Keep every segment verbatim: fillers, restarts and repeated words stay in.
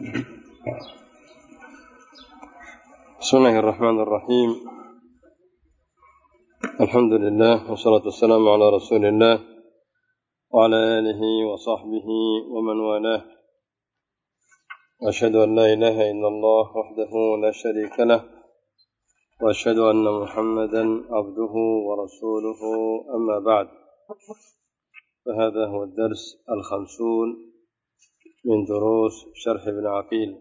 بسم الله الرحمن الرحيم. الحمد لله والصلاة والسلام على رسول الله وعلى آله وصحبه ومن والاه، وأشهد أن لا إله إلا الله وحده لا شريك له، وأشهد أن محمدا عبده ورسوله. أما بعد، فهذا هو الدرس الخمسون من دروس شرح ابن عقيل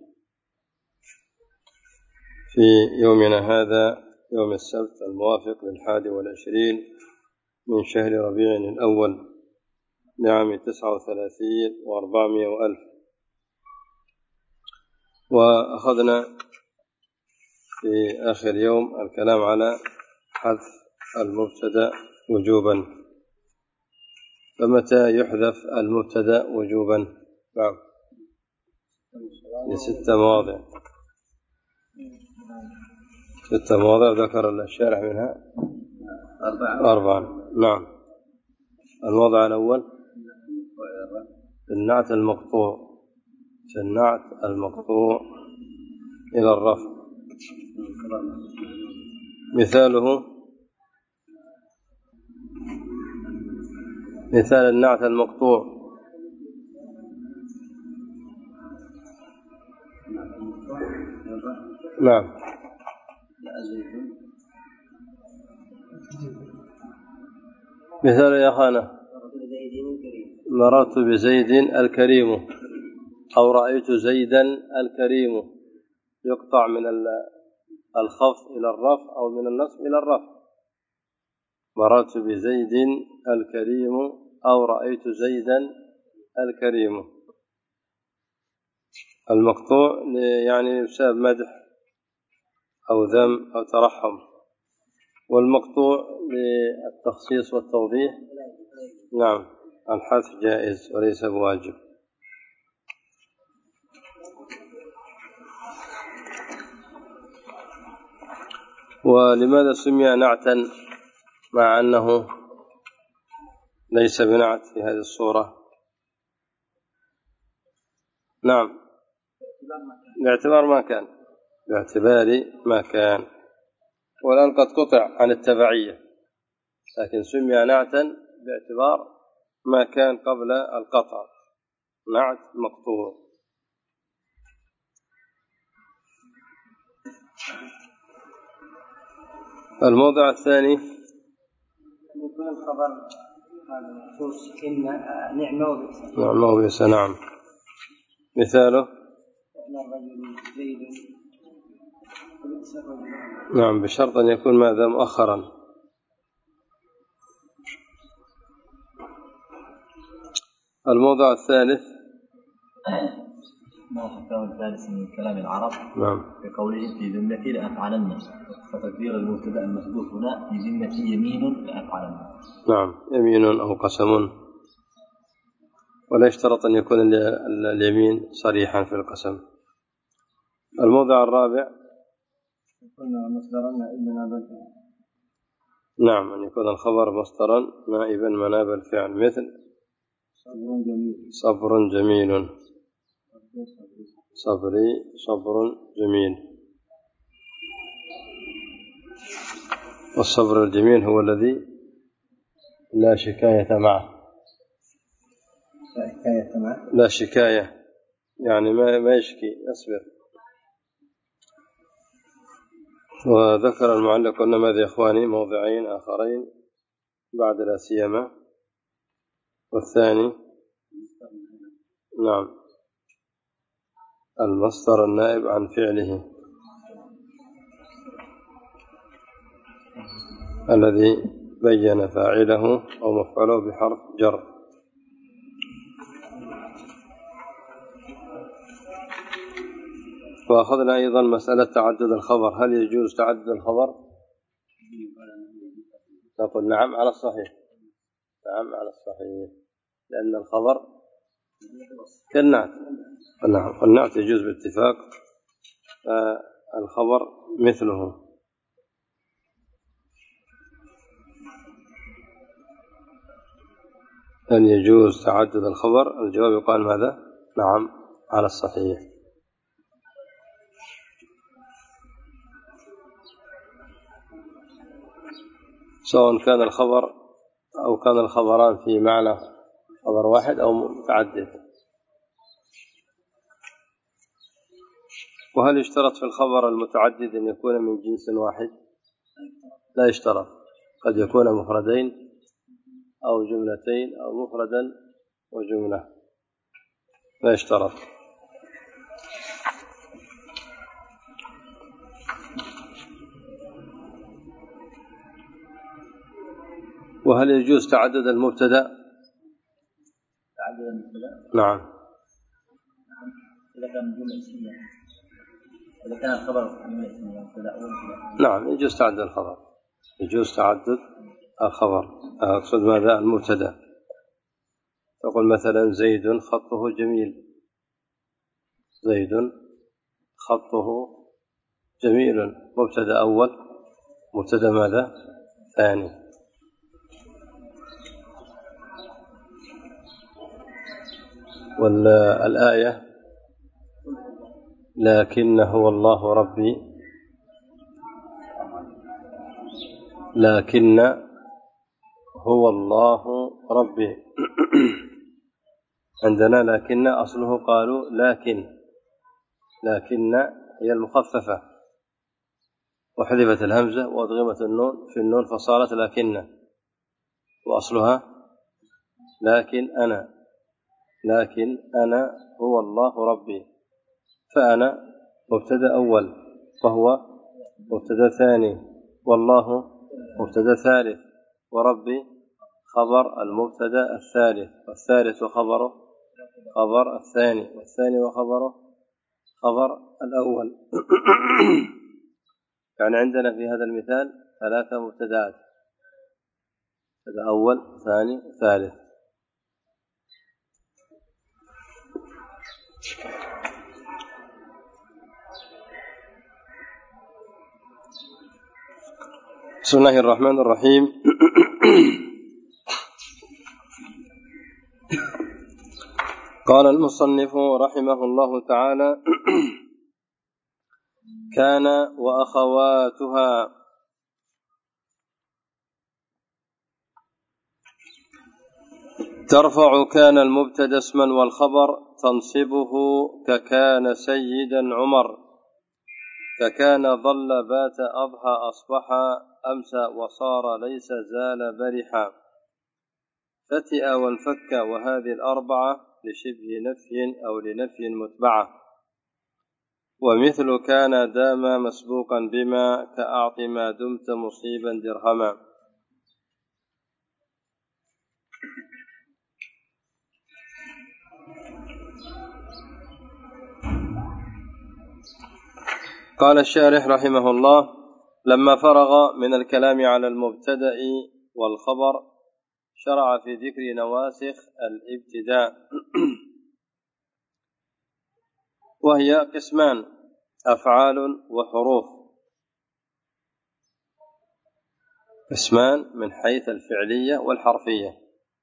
في يومنا هذا، يوم السبت الموافق للحادي والعشرين من شهر ربيع الأول لعام تسعة وثلاثين وأربعمائة وألف. وأخذنا في آخر يوم الكلام على حذف المبتدأ وجوبا. فمتى يحذف المبتدأ وجوبا؟ نعم، لستة مواضع ستة مواضع ذكر الشارح منها أربعة أربعة نعم. الوضع الأول في النعت المقطوع في النعت المقطوع إلى الرفع. مثاله مثال النعت المقطوع: نعم، مثال يا خانة: مررت بزيد الكريم، أو رأيت زيدا الكريم. يقطع من الخفض إلى الرفع أو من النصب إلى الرفع. مررت بزيد الكريم أو رأيت زيدا الكريم. المقطوع يعني بسبب مدح أو ذم أو ترحم، والمقطوع للتخصيص والتوضيح. نعم، الحذف جائز وليس بواجب. ولماذا سمي نعتا مع أنه ليس بنعت في هذه الصورة؟ نعم، باعتبار ما كان باعتبار ما كان والآن قد قطع عن التبعية، لكن سمي نعتا باعتبار ما كان قبل القطع، نعت مقطوع. الموضع الثاني: يكون الخبر منصوص إن نعمة وبئس. نعمة وبئس، نعم. مثاله: نعم، بشرط أن يكون ماذا مؤخرا. الموضع الثالث: ما حكاه الثالث من كلام العرب. نعم، بقوله في ذمتي لأفعلن، فتكبير المبتدأ المحذوف هنا في ذمتي يمين لأفعلن. نعم، يمين أو قسم، ولا يشترط أن يكون اليمين صريحا في القسم. الموضع الرابع: قلنا مصدرا نائبا مناب الفعل. نعم، أن يكون الخبر مصدرا نائبا مناب الفعل. مثل: صبر جميل. صبر جميل. صبري صبر جميل. والصبر الجميل هو الذي لا شكاية معه. لا شكاية معه لا شكاية يعني ما ما يشكي، يصبر. وذكر المعلق قلنا ماذا يا إخواني؟ موضعين آخرين بعد لا سيما. والثاني نعم، المصدر النائب عن فعله الذي بين فاعله أو مفعله بحرف جر. وأخذنا أيضا مسألة تعدد الخبر. هل يجوز تعدد الخبر؟ نقول نعم على الصحيح، نعم على الصحيح، لأن الخبر كالنعت. نعم، والنعت يجوز باتفاق، الخبر مثله. أن يجوز تعدد الخبر؟ الجواب يقال ماذا؟ نعم على الصحيح. سواء كان الخبر أو كان الخبران في معنى خبر واحد أو متعدد. وهل يشترط في الخبر المتعدد أن يكون من جنس واحد؟ لا يشترط، قد يكون مفردين أو جملتين أو مفردا وجملة، لا يشترط. وهل يجوز تعدد المبتدأ؟ تعدد المبتدأ؟ نعم. إذا كان جملة اسمية، إذا كان الخبر جملة اسمية مبتدأ ومبتدأ. نعم يجوز تعدد الخبر، يجوز تعدد الخبر. أقصد ماذا؟ المبتدأ. تقول مثلا زيد خطه جميل، زيد خطه جميل، مبتدأ أول، مبتدأ ماذا؟ ثاني. والآية لكن هو الله ربي، لكن هو الله ربي. عندنا لكن أصله قالوا لكن، لكن هي المخففة وحذفت الهمزة وأدغمت النون في النون فصارت لكن، وأصلها لكن أنا، لكن أنا هو الله ربي. فأنا مبتدأ أول، فهو مبتدأ ثاني، والله مبتدأ ثالث، وربي خبر المبتدأ الثالث، والثالث خبره خبر الثاني، والثاني وخبره خبر الأول. يعني عندنا في هذا المثال ثلاثة مبتدأات، مبتدأ أول ثاني ثالث. بسم الله الرحمن الرحيم. قال المصنف رحمه الله تعالى: كان وأخواتها. ترفع كان المبتدأ اسما والخبر تنصبه ككان سيدا عمر، ككان ظل بات أضحى أصبح أمسى وصار ليس زال برحا. فتئ والفك وهذه الأربعة لشبه نفي أو لنفي متبعة. ومثل كان دام مسبوقا بما كأعط ما دمت مصيبا درهما. قال الشارح رحمه الله: لما فرغ من الكلام على المبتدأ والخبر شرع في ذكر نواسخ الابتداء، وهي قسمان: أفعال وحروف. قسمان من حيث الفعلية والحرفية.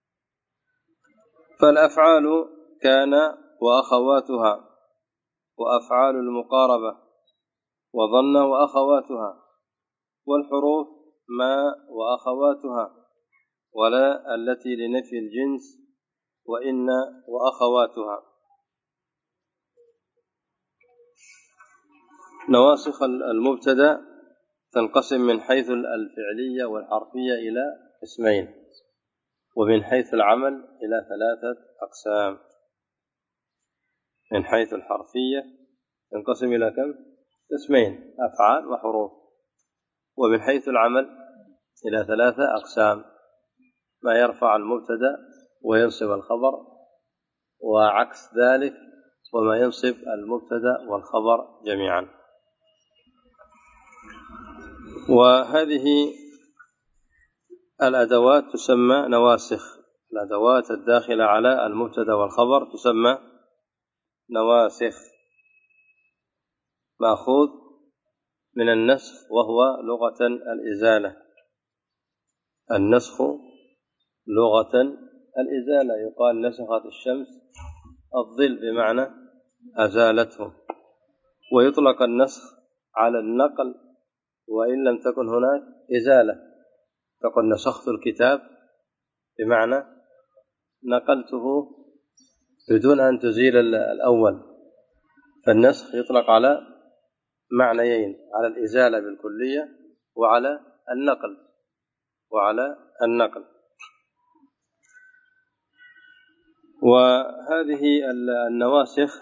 فالأفعال كان وأخواتها، وأفعال المقاربة وظن وأخواتها، والحروف ما وأخواتها، ولا التي لنفي الجنس وإن وأخواتها. نواسخ المبتدأ تنقسم من حيث الفعلية والحرفية إلى قسمين، ومن حيث العمل إلى ثلاثة أقسام. من حيث الحرفية تنقسم إلى كم؟ قسمين: أفعال وحروف. ومن حيث العمل إلى ثلاثة أقسام: ما يرفع المبتدأ وينصب الخبر، وعكس ذلك، وما ينصب المبتدأ والخبر جميعا. وهذه الأدوات تسمى نواسخ. الأدوات الداخلة على المبتدأ والخبر تسمى نواسخ، مأخوذ من النسخ، وهو لغة الإزالة. النسخ لغة الإزالة، يقال نسخت الشمس الظل بمعنى أزالته. ويطلق النسخ على النقل وإن لم تكن هناك إزالة، تقول نسخت الكتاب بمعنى نقلته بدون أن تزيل الأول، فالنسخ يطلق على معنيين، على الإزالة بالكلية وعلى النقل وعلى النقل. وهذه النواسخ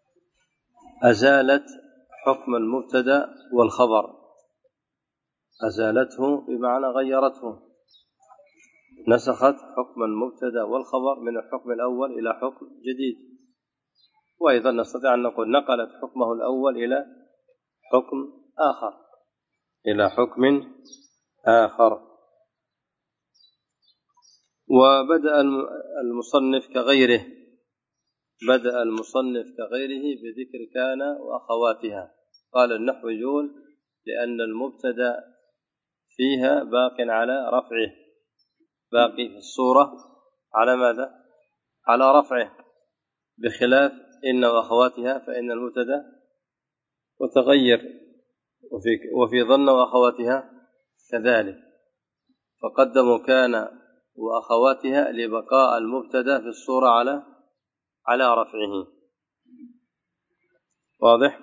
أزالت حكم المبتدأ والخبر، أزالته بمعنى غيرته، نسخت حكم المبتدأ والخبر من الحكم الأول إلى حكم جديد. وأيضا نستطيع أن نقول نقلت حكمه الأول إلى حكم آخر إلى حكم آخر. وبدأ المصنف كغيره بدأ المصنف كغيره بذكر كان وأخواتها. قال النحويون لأن المبتدأ فيها باق على رفعه، باقي في الصورة على ماذا؟ على رفعه، بخلاف إن وأخواتها فإن المبتدأ متغير، وفي, وفي ظن وأخواتها كذلك، فقدموا كان وأخواتها لبقاء المبتدأ في الصورة على على رفعه. واضح؟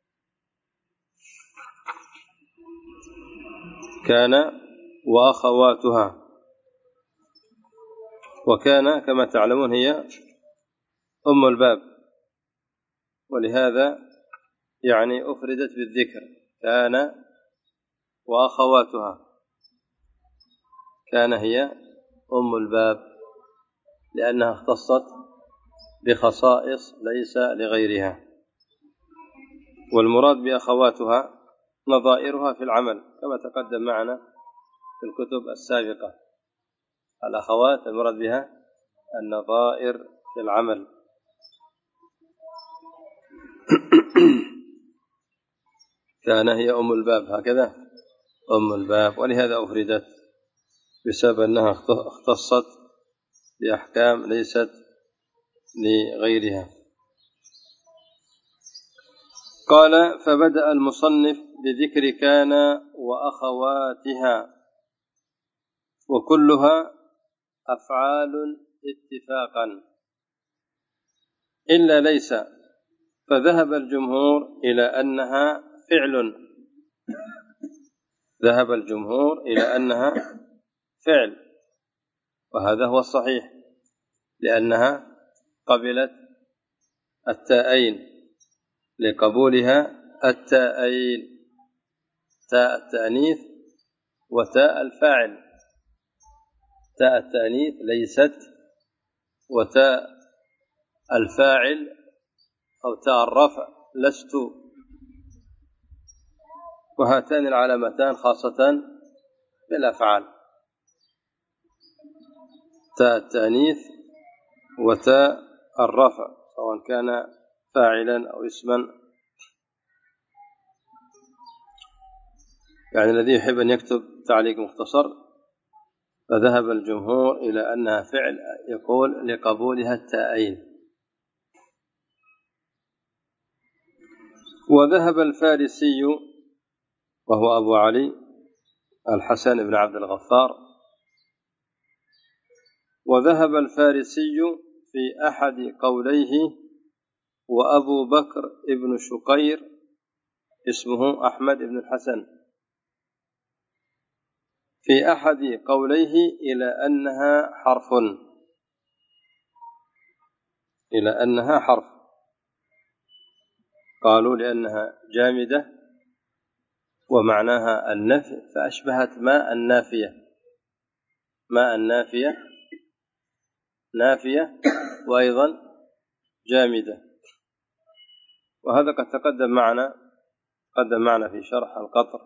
كان وأخواتها. وكان كما تعلمون هي أم الباب، ولهذا يعني أفردت بالذكر، كان وأخواتها. كان هي أم الباب لأنها اختصت بخصائص ليس لغيرها. والمراد بأخواتها نظائرها في العمل كما تقدم معنا في الكتب السابقة. الأخوات المراد بها النظائر في العمل. كان هي أم الباب، هكذا أم الباب، ولهذا أفردت بسبب أنها اختصت بأحكام ليست لغيرها. قال فبدأ المصنف بذكر كان وأخواتها، وكلها أفعال اتفاقا إلا ليس، فذهب الجمهور إلى أنها فعل ذهب الجمهور إلى أنها فعل، وهذا هو الصحيح، لأنها قبلت التاءين لقبولها التاءين، تاء التأنيث وتاء الفاعل. تاء التأنيث ليست، وتاء الفاعل أو تاء الرفع لست، وهاتان العلامتان خاصة بالأفعال، تاء التأنيث وتاء الرفع، سواء كان فاعلا أو اسما. يعني الذي يحب أن يكتب تعليق مختصر، فذهب الجمهور إلى أنها فعل، يقول لقبولها التاءين. وذهب الفارسي وهو أبو علي الحسن بن عبد الغفار، وذهب الفارسي في أحد قوليه، وأبو بكر ابن شقير اسمه أحمد بن الحسن، في أحد قوليه إلى أنها حرف إلى أنها حرف قالوا لأنها جامدة ومعناها النفي، فأشبهت ماء النافية، ماء النافية نافية وأيضا جامدة. وهذا قد تقدم معنا قدم معنا في شرح القطر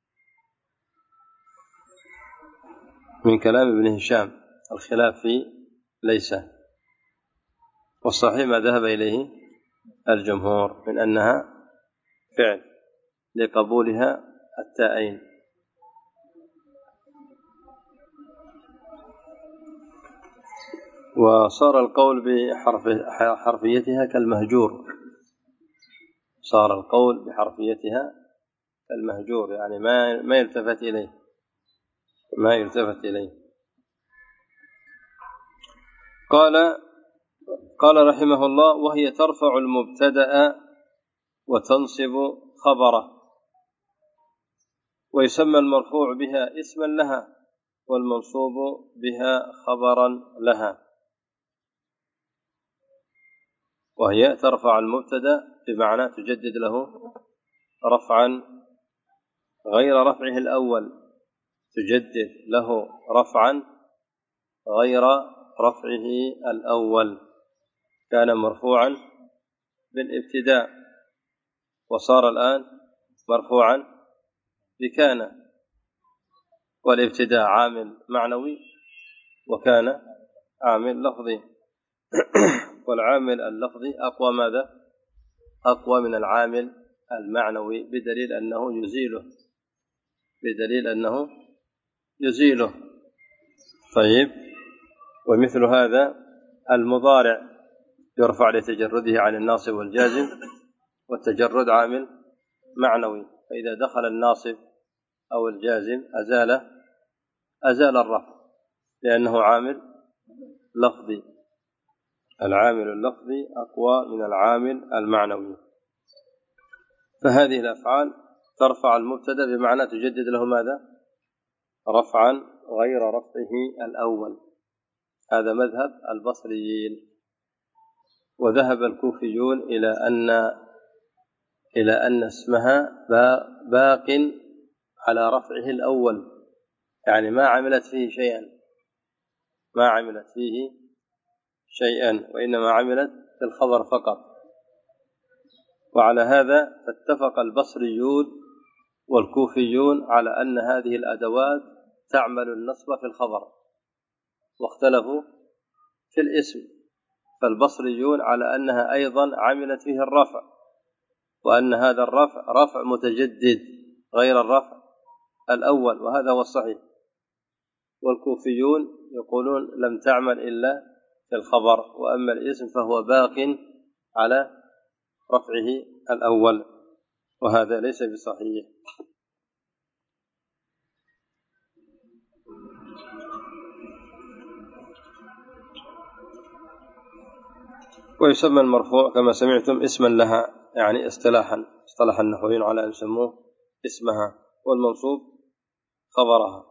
من كلام ابن هشام، الخلاف في ليس، والصحيح ما ذهب إليه الجمهور من أنها فعل لقبولها التاءين. وصار القول بحرفيتها كالمهجور، صار القول بحرفيتها كالمهجور، يعني ما ما يلتفت إليه. ما يلتفت إليه. قال قال رحمه الله: وهي ترفع المبتدأ وتنصب خبره، ويسمى المرفوع بها اسما لها، والمنصوب بها خبرا لها. وهي ترفع المبتدأ بمعنى تجدد له رفعا غير رفعه الأول، تجدد له رفعا غير رفعه الأول، كان مرفوعا بالابتداء وصار الآن مرفوعا بكان، والابتداء عامل معنوي وكان عامل لفظي، والعامل اللفظي أقوى ماذا؟ أقوى من العامل المعنوي، بدليل أنه يزيله بدليل أنه يزيله طيب. ومثل هذا المضارع يرفع لتجرده عن الناصب والجازم، والتجرد عامل معنوي، فإذا دخل الناصب أو الجازم أزال أزال الرفع لأنه عامل لفظي. العامل اللفظي أقوى من العامل المعنوي. فهذه الأفعال ترفع المبتدأ بمعنى تجدد له ماذا؟ رفعا غير رفعه الأول. هذا مذهب البصريين. وذهب الكوفيون إلى أن إلى أن اسمها باق على رفعه الأول، يعني ما عملت فيه شيئا ما عملت فيه شيئا وإنما عملت في الخبر فقط. وعلى هذا فاتفق البصريون والكوفيون على أن هذه الأدوات تعمل النصب في الخبر، واختلفوا في الاسم. فالبصريون على أنها أيضا عملت فيه الرفع، وأن هذا الرفع رفع متجدد غير الرفع الأول، وهذا هو الصحيح. والكوفيون يقولون لم تعمل إلا في الخبر، وأما الاسم فهو باق على رفعه الأول، وهذا ليس بصحيح. ويسمى المرفوع كما سمعتم اسما لها، يعني اصطلاحا اصطلح النحويين على أن يسموه اسمها، والمنصوب خبرها.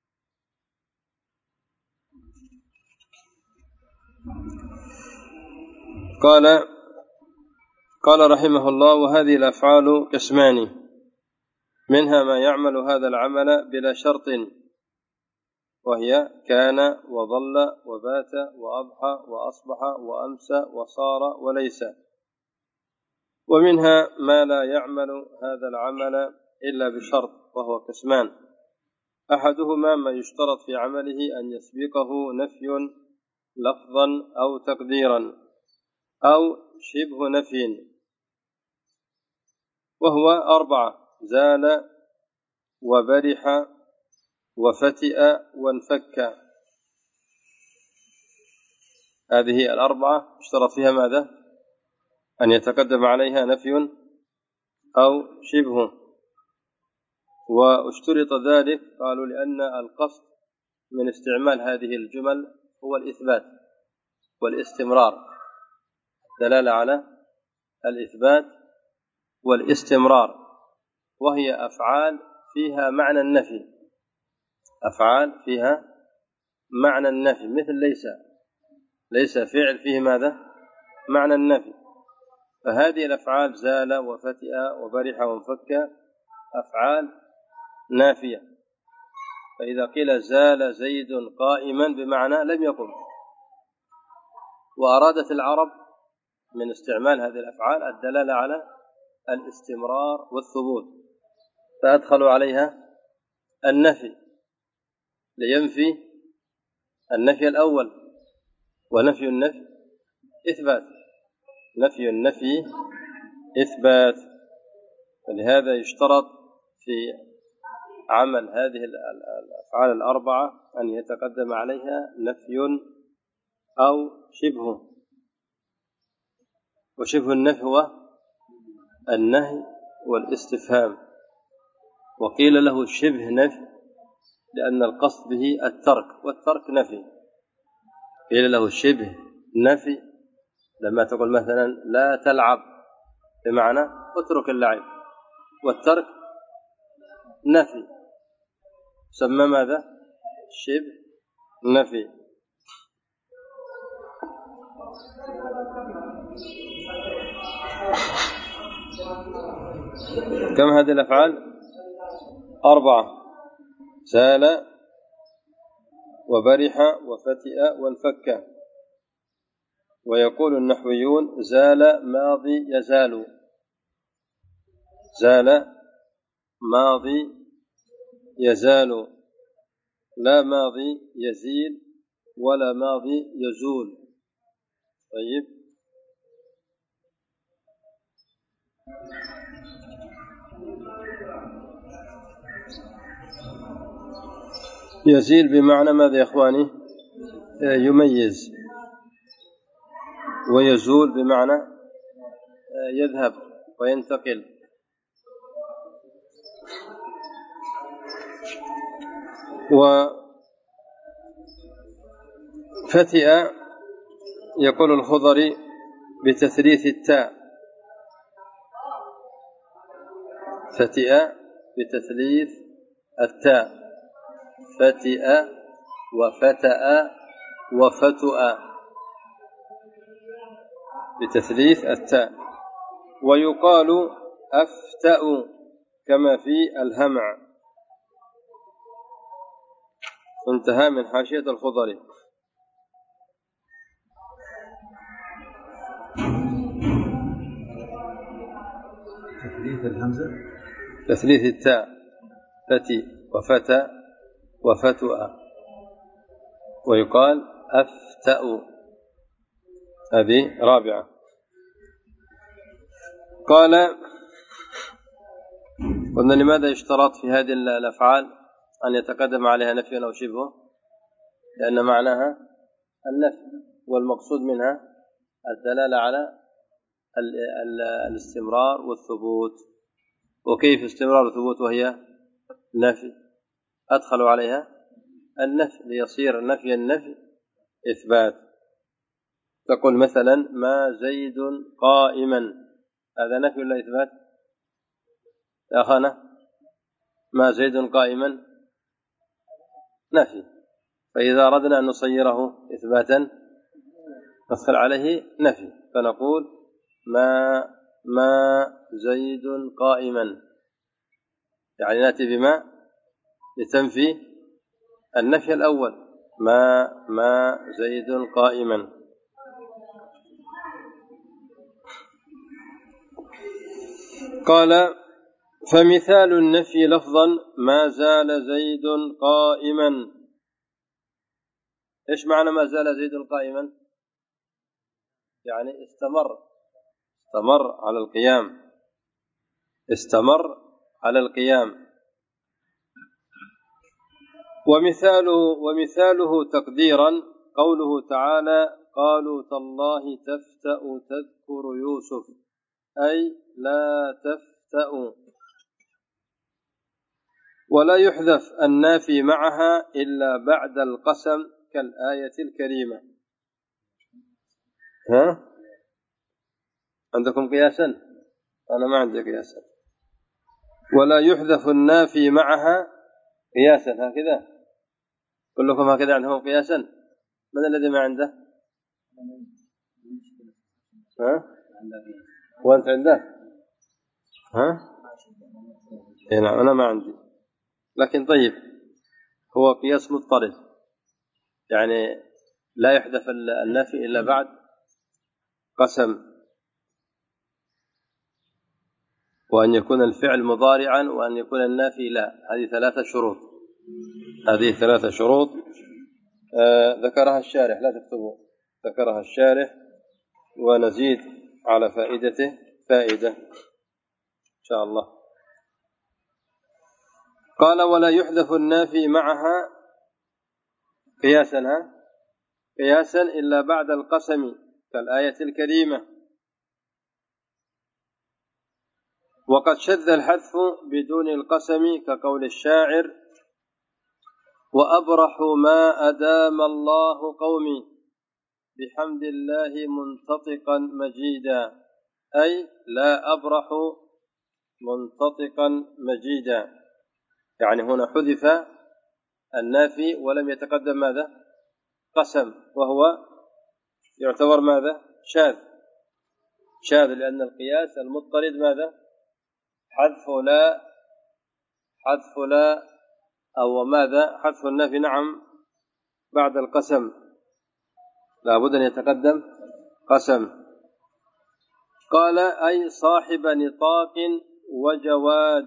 قال قال رحمه الله: وهذه الأفعال قسمان، منها ما يعمل هذا العمل بلا شرط، وهي كان وظل وبات وأضحى وأصبح وأمسى وصار وليس. ومنها ما لا يعمل هذا العمل إلا بشرط، وهو قسمان: أحدهما ما يشترط في عمله أن يسبقه نفي لفظا أو تقديرا أو شبه نفي، وهو أربعة: زال وبرح وفتئ وانفك. هذه الأربعة اشترط فيها ماذا؟ أن يتقدم عليها نفي أو شبه. واشترط ذلك قالوا لأن القصد من استعمال هذه الجمل هو الإثبات والاستمرار، دلالة على الإثبات والاستمرار، وهي أفعال فيها معنى النفي أفعال فيها معنى النفي مثل ليس ليس فعل فيه ماذا؟ معنى النفي. فهذه الأفعال زال وفتئ وبرح وانفك أفعال نافية. فإذا قيل زال زيد قائما بمعنى لم يقم. وأرادت العرب من استعمال هذه الأفعال الدلالة على الاستمرار والثبوت، فأدخلوا عليها النفي لينفي النفي الأول، ونفي النفي إثبات نفي النفي إثبات. ولهذا يشترط في عمل هذه الأفعال الأربعة أن يتقدم عليها نفي أو شبه. وشبه النفي هو النهي والاستفهام، وقيل له شبه نفي لأن القصد به الترك، والترك نفي. قيل له شبه نفي لما تقول مثلا لا تلعب بمعنى اترك اللعب، والترك نفي، سمى ماذا؟ شبه نفي. كم هذه الأفعال؟ أربعة: زال وبرح وفتئ وانفك. ويقول النحويون زال ماضي يزال، زال ماضي يزال، لا ماضي يزيل ولا ماضي يزول. طيب، يزيل بمعنى ماذا يا إخواني؟ يميز. ويزول بمعنى يذهب وينتقل. وفتئ يقول الخضري بتثليث التاء، فتئ بتثليث التاء، فتئ وفتأ وفتؤ بتثليث التاء. ويقال أفتأ كما في الهمع. انتهى من حاشية الخضري. تثليث الهمزة، تثليث التاء، فتي وفتى وفتؤ. ويقال أفتأ. هذه رابعة. قال: قلنا لماذا يشترط في هذه الأفعال أن يتقدم عليها نفي أو شبه؟ لأن معناها النفي، والمقصود منها الدلالة على الاستمرار والثبوت. وكيف استمرار وثبوت وهي نفي؟ أدخلوا عليها النفي ليصير نفي النفي إثبات. تقول مثلا ما زيد قائما، هذا نفي ولا إثبات يا أخانا؟ ما زيد قائما نفي. فإذا أردنا أن نصيره إثباتا ندخل عليه نفي، فنقول ما ما زيد قائما، يعني نأتي بما لتنفي النفي الأول، ما ما زيد قائما. قال: فمثال النفي لفظا ما زال زيد قائما. إيش معنى ما زال زيد قائما؟ يعني استمر، استمر على القيام، استمر على القيام. ومثاله ومثاله تقديرا قوله تعالى: قالوا تالله تفتأ تذكر يوسف، أي لا تفتأ. ولا يحذف النافي معها إلا بعد القسم كالآية الكريمة. ها؟ عندكم قياسا؟ أنا ما عندي قياسا. ولا يحذف النافي معها قياسا، هكذا كلكم هكذا عندهم قياسا؟ من الذي ما عنده؟ ها؟ وأنت عنده؟ ها؟ إيه نعم، أنا ما عندي. لكن طيب، هو قياس مضطرد، يعني لا يحذف النفي إلا بعد قسم، وأن يكون الفعل مضارعا، وأن يكون النافي لا. هذه ثلاثة شروط، هذه ثلاثة شروط آه ذكرها الشارح، لا تكتبوا، ذكرها الشارح، ونزيد على فائدته فائدة إن شاء الله. قال: ولا يحذف النافي معها قياسا قياسا إلا بعد القسم كالآية الكريمة. وقد شذ الحذف بدون القسم كقول الشاعر: وأبرح ما أدام الله قومي بحمد الله منتطقا مجيدا، أي لا أبرح منتطقا مجيدا، يعني هنا حذف النافي ولم يتقدم ماذا؟ قسم، وهو يعتبر ماذا؟ شاذ شاذ لأن القياس المضطرد ماذا؟ حذف لا حذف لا أو ماذا؟ حذف النافي نعم بعد القسم لا بد أن يتقدم قسم. قال أي صاحب نطاق وجواد،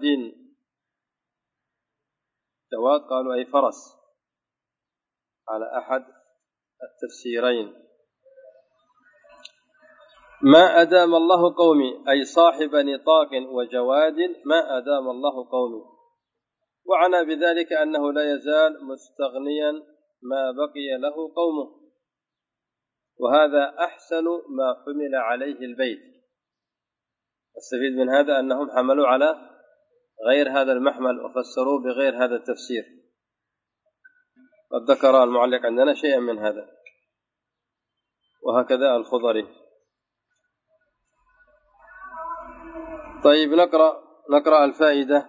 جواد قالوا أي فرس على أحد التفسيرين. ما أدام الله قومي أي صاحب نطاق وجواد ما أدام الله قومي، وعنى بذلك أنه لا يزال مستغنيا ما بقي له قومه، وهذا أحسن ما حمل عليه البيت. استفيد من هذا أنهم حملوا على غير هذا المحمل وفسروا بغير هذا التفسير. قد ذكر المعلق عندنا شيئا من هذا، وهكذا الخضري. طيب نقرأ نقرأ الفائدة.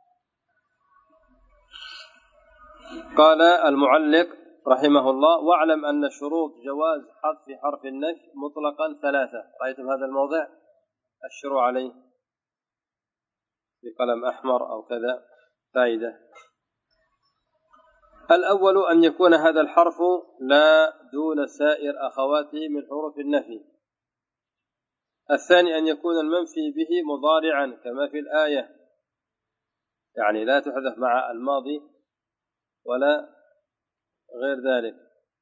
قال المعلق رحمه الله: واعلم أن شروط جواز حذف حرف النفي مطلقا ثلاثة. رأيتم هذا الموضع أشروا عليه بقلم أحمر أو كذا فائدة. الأول أن يكون هذا الحرف لا دون سائر أخواته من حروف النفي. الثاني أن يكون المنفي به مضارعا كما في الآية، يعني لا تحذف مع الماضي ولا غير ذلك،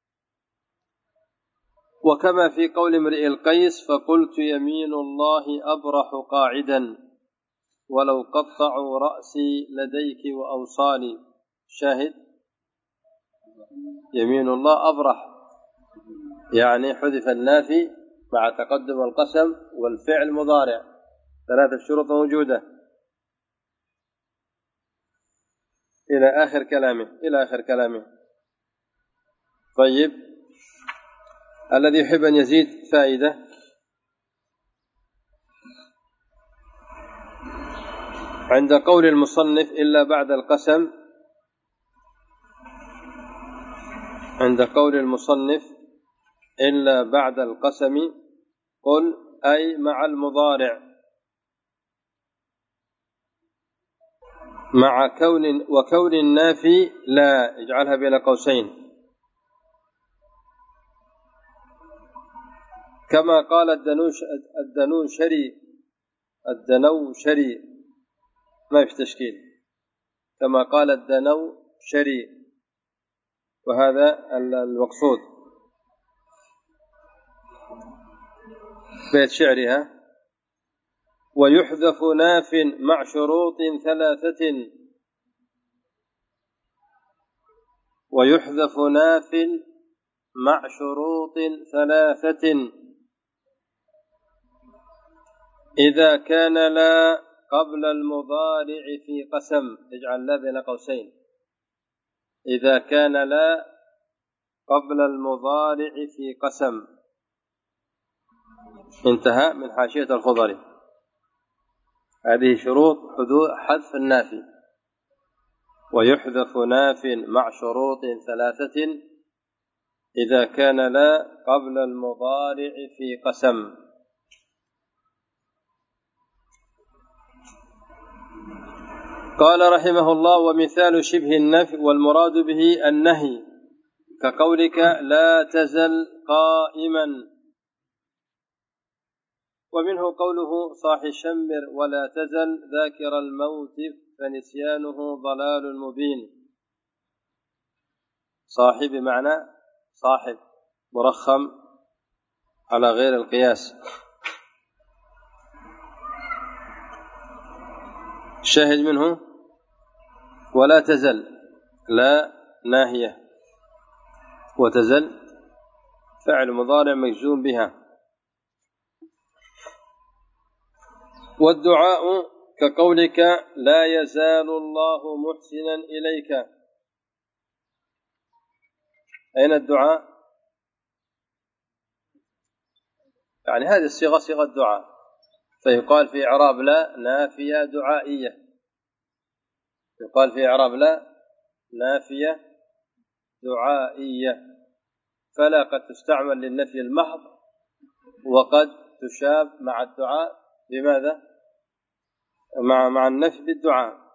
وكما في قول امرئ القيس: فقلت يمين الله أبرح قاعدا ولو قطعوا رأسي لديك وأوصالي. شاهد يمين الله أبرح، يعني حذف النافي مع تقدم القسم والفعل مضارع، ثلاثة شروط موجودة إلى آخر كلامه إلى آخر كلامه. طيب الذي يحب أن يزيد فائدة. عند قول المصنف إلا بعد القسم، عند قول المصنف إلا بعد القسم قل أي مع المضارع، مع كون وكون النافي لا، اجعلها بين قوسين، كما قال الدنوش الدنوشري الدنوشري ما في تشكيل، كما قال الدنوشري، وهذا المقصود. بيت شعرها: ويحذف ناف مع شروط ثلاثة، ويحذف ناف مع شروط ثلاثة إذا كان لا قبل المضارع في قسم، اجعل لا بين قوسين، إذا كان لا قبل المضارع في قسم. انتهى من حاشية الخضري. هذه شروط حذف النافي: ويحذف ناف مع شروط ثلاثة إذا كان لا قبل المضارع في قسم. قال رحمه الله: ومثال شبه النفي والمراد به النهي كقولك لا تزل قائما، ومنه قوله صاح شمر ولا تزل ذاكر الموت فنسيانه ضلال مبين. صاحب بمعنى صاحب مرخم على غير القياس. الشاهد منه ولا تزل، لا ناهية، وتزل فعل مضارع مجزوم بها. والدعاء كقولك لا يزال الله محسنا إليك، أين الدعاء؟ يعني هذه الصيغة صيغة دعاء، فيقال في إعراب لا نافية دعائية، يقال في إعراب لا نافية دعائية، فلا قد تستعمل للنفي المحض، وقد تشاب مع الدعاء بماذا؟ مع مع النفي بالدعاء.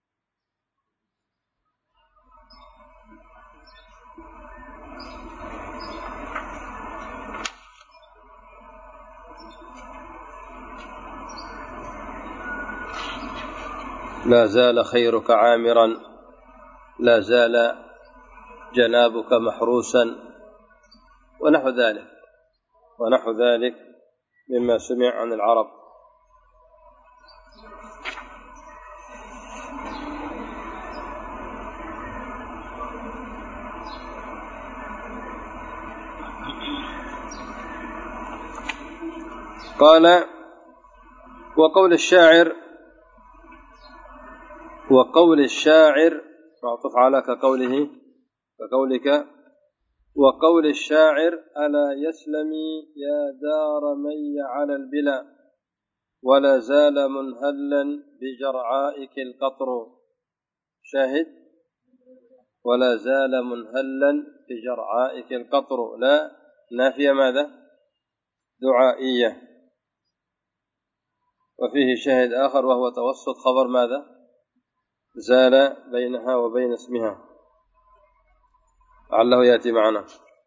لا زال خيرك عامرا، لا زال جنابك محروسا، ونحو ذلك ونحو ذلك مما سمع عن العرب. قال وقول الشاعر وقول الشاعر معطوف على كقوله كقولك وقول الشاعر ألا يسلمي يا دار مي على البلا، ولا زال منهلا بجرعائك القطر. شاهد ولا زال منهلا بجرعائك القطر، لا نافية ماذا؟ دعائية. وفيه شاهد آخر وهو توسط خبر ماذا؟ زال بينها وبين اسمها، لعله يأتي معنا.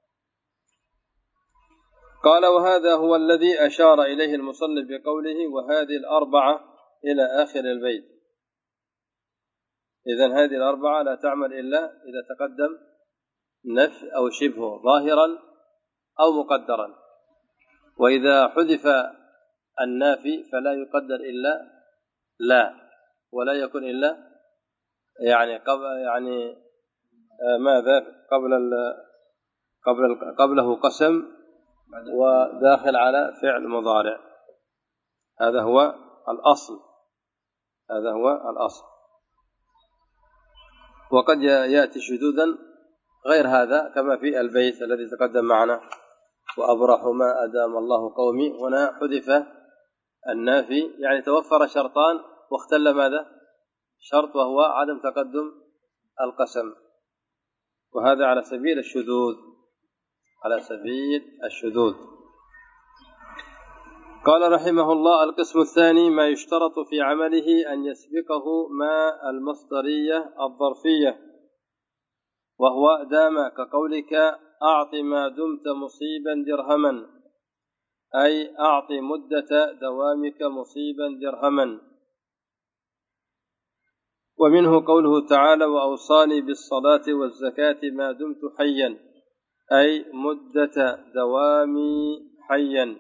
قال وهذا هو الذي أشار إليه المصنف بقوله وهذه الأربعة إلى آخر البيت. إذن هذه الأربعة لا تعمل إلا إذا تقدم نفي أو شبه ظاهرا أو مقدرا، وإذا حذف النافي فلا يقدر إلا لا، ولا يكون إلا يعني قبل يعني ماذا قبل قبل قبله قسم وداخل على فعل مضارع. هذا هو الأصل، هذا هو الأصل. وقد يأتي شذوذا غير هذا كما في البيت الذي تقدم معنا وأبرح ما أدام الله قومي. هنا حذف النافي، يعني توفر شرطان واختل ماذا؟ شرط، وهو عدم تقدم القسم، وهذا على سبيل الشذوذ، على سبيل الشذوذ. قال رحمه الله القسم الثاني ما يشترط في عمله أن يسبقه ما المصدرية الظرفية، وهو دام كقولك أعط ما دمت مصيبا درهما، أي أعط مدة دوامك مصيبا درهما. ومنه قوله تعالى وأوصاني بالصلاة والزكاة ما دمت حيا، أي مدة دوامي حيا.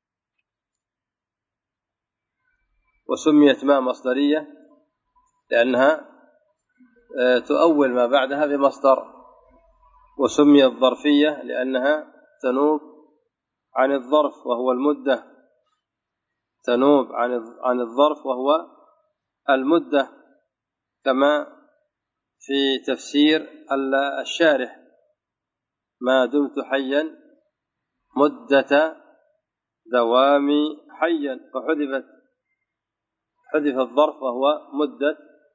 وسميت ما مصدرية لأنها تؤول ما بعدها بمصدر، وسميت ظرفية لأنها تنوب عن الظرف وهو المدة، تنوب عن الظرف وهو المدة، كما في تفسير الشارح ما دمت حيا مدة دوامي حيا، فحذفت حذف الظرف وهو مدة،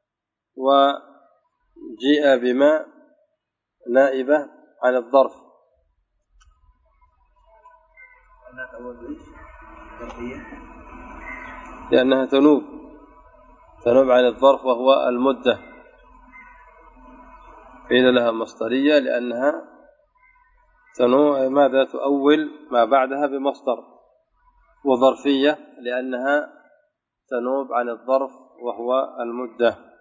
وجيء بما نائبة عن الظرف. لأنها تنوب تنوب عن الظرف وهو المدة، قيل لها مصدرية لأنها تنوب ماذا تؤول ما بعدها بمصدر، وظرفية لأنها تنوب عن الظرف وهو المدة.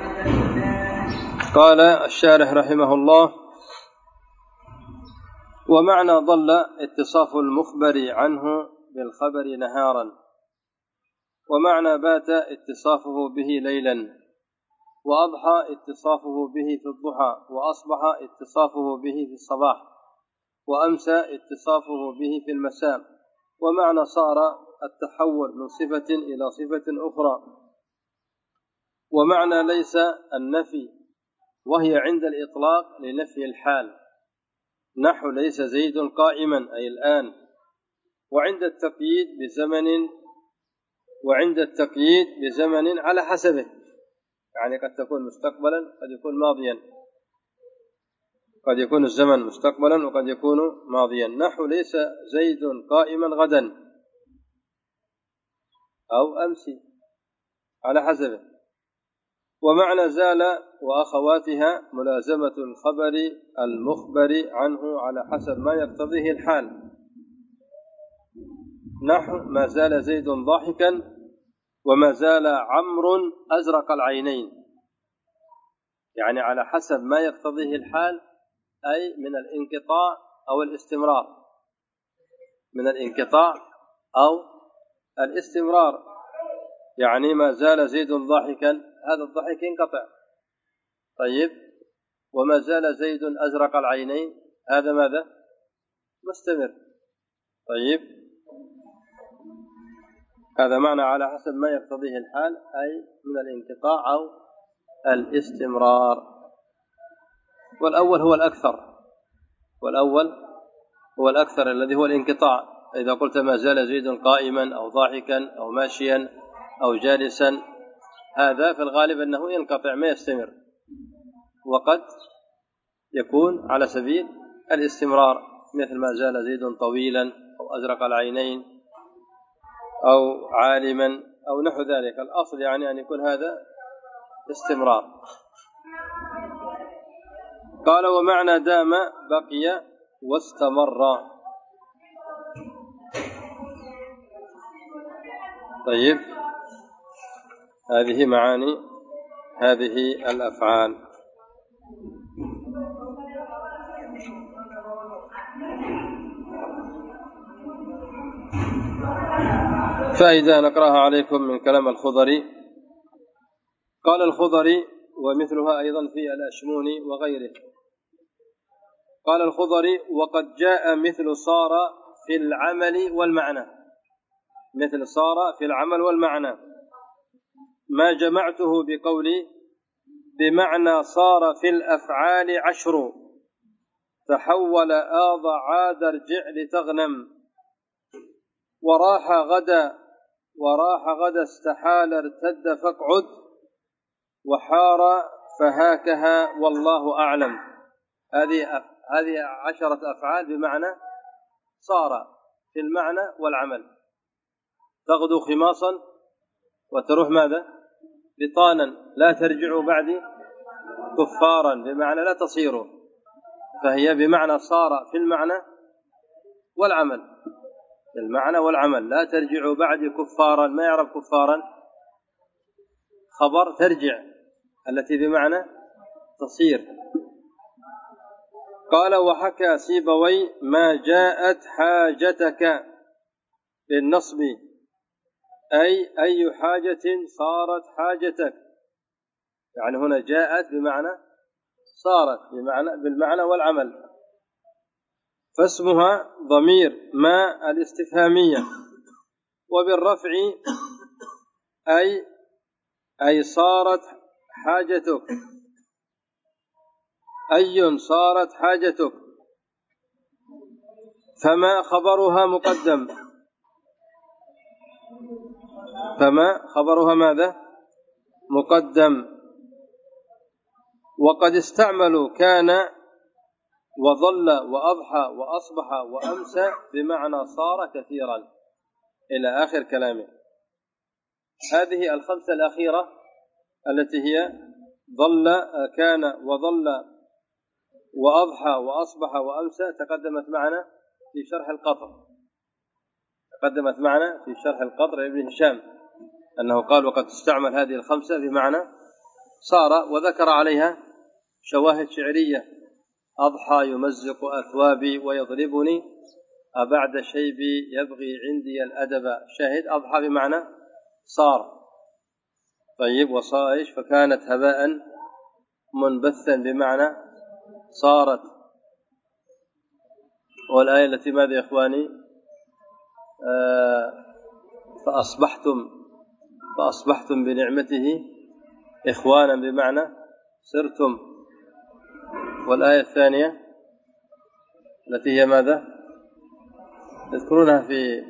قال الشارح رحمه الله ومعنى ضل اتصاف المخبر عنه بالخبر نهارا، ومعنى بات اتصافه به ليلا، وأضحى اتصافه به في الضحى، وأصبح اتصافه به في الصباح، وأمسى اتصافه به في المساء. ومعنى صار التحول من صفة إلى صفة أخرى. ومعنى ليس النفي، وهي عند الإطلاق لنفي الحال، نحو ليس زيد قائما أي الآن. وعند التقييد بزمن وعند التقييد بزمن على حسبه، يعني قد تكون مستقبلا قد يكون ماضيا، قد يكون الزمن مستقبلا وقد يكون ماضيا، نحو ليس زيد قائما غدا أو أمسي على حسبه. ومعنى زال وأخواتها ملازمة الخبر المخبر عنه على حسب ما يقتضيه الحال، نحو ما زال زيد ضاحكا وما زال عمرو أزرق العينين، يعني على حسب ما يقتضيه الحال، أي من الانقطاع أو الاستمرار، من الانقطاع أو الاستمرار. يعني ما زال زيد ضاحكا، هذا الضحك ينقطع، طيب، وما زال زيد أزرق العينين، هذا ماذا؟ مستمر، طيب. هذا معنى على حسب ما يقتضيه الحال، أي من الانقطاع أو الاستمرار. والأول هو الأكثر، والأول هو الأكثر الذي هو الانقطاع. إذا قلت ما زال زيد قائما أو ضاحكا أو ماشيا أو جالسا، هذا في الغالب أنه ينقطع ما يستمر، وقد يكون على سبيل الاستمرار، مثل ما زال زيد طويلا أو أزرق العينين أو عالما أو نحو ذلك. الأصل يعني أن يكون هذا استمرار. قال ومعنى دام بقي واستمر. طيب، هذه معاني هذه الأفعال. فإذا نقرأها عليكم من كلام الخضري. قال الخضري ومثلها أيضا في الأشموني وغيره. قال الخضري وقد جاء مثل صار في العمل والمعنى، مثل صار في العمل والمعنى، ما جمعته بقولي بمعنى صار في الأفعال عشر، تحول آض عاد ارجع لتغنم، وراح غدا وراح غدا استحال ارتد فاقعد، وحار فهاكها والله أعلم. هذه هذه عشرة أفعال بمعنى صار في المعنى والعمل. تغدو خماصا وتروح ماذا؟ بطانا، لا ترجعوا بعدي كفارا، بمعنى لا تصيروا، فهي بمعنى صار في المعنى والعمل، في المعنى والعمل. لا ترجعوا بعدي كفارا، ما يعرف كفارا؟ خبر ترجع التي بمعنى تصير. قال وحكى سيبوي ما جاءت حاجتك بالنصب، أي أي حاجة صارت حاجتك، يعني هنا جاءت بمعنى صارت بمعنى بالمعنى والعمل. فاسمها ضمير ما الاستفهامية، وبالرفع أي أي صارت حاجتك، أي صارت حاجتك. فما خبرها مقدم، فما خبرها ماذا؟ مقدم. وقد استعملوا كان وظل وأضحى وأصبح وأمسى بمعنى صار كثيرا إلى آخر كلامه. هذه الخمسة الأخيرة التي هي ظل كان وظل وأضحى وأصبح وأمسى تقدمت معنا في شرح القطر، تقدمت معنا في شرح القطر لابن هشام أنه قال وقد استعمل هذه الخمسة بمعنى صار، وذكر عليها شواهد شعرية أضحى يمزق أثوابي ويضربني أبعد شيبي يبغي عندي الأدب. شاهد أضحى بمعنى صار. طيب وصائش فكانت هباء منبثا بمعنى صارت. والآية التي ماذا يا إخواني؟ آه فأصبحتم فأصبحتم بنعمته إخوانا بمعنى صرتم. والآية الثانية التي هي ماذا؟ تذكرونها في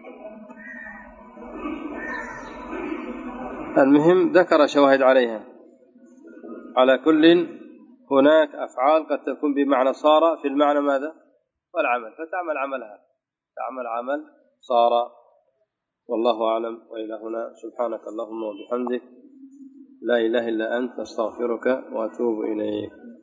المهم ذكر شواهد عليها. على كل هناك أفعال قد تكون بمعنى صار في المعنى ماذا؟ والعمل، فتعمل عملها، تعمل عمل صار. والله أعلم. وإلى هنا سبحانك اللهم وبحمدك لا إله إلا أنت أستغفرك وأتوب إليك.